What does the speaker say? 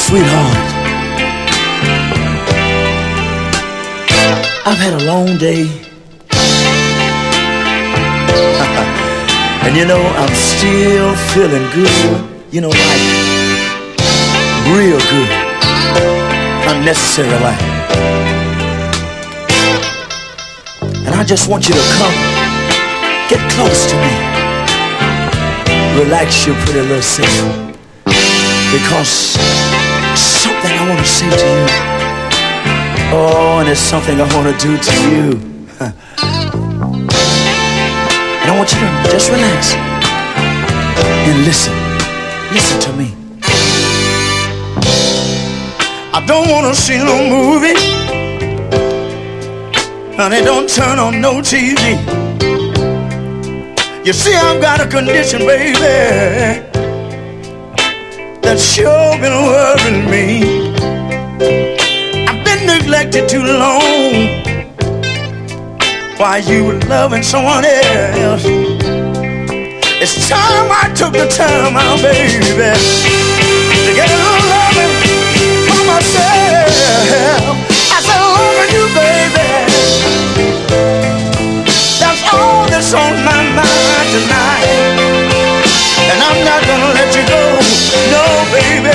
Sweetheart, I've had a long day. And you know, I'm still feeling good. You know, like real good. Unnecessary like. And I just want you to come, get close to me. Relax your pretty little self. Because something I want to say to you. Oh, and it's something I want to do to you. And I want you to just relax and listen. Listen to me. I don't want to see no movie. Honey, don't turn on no TV. You see, I've got a condition, baby, that's sure been worrying me. I've been neglected too long while you were loving someone else. It's time I took the time out, baby.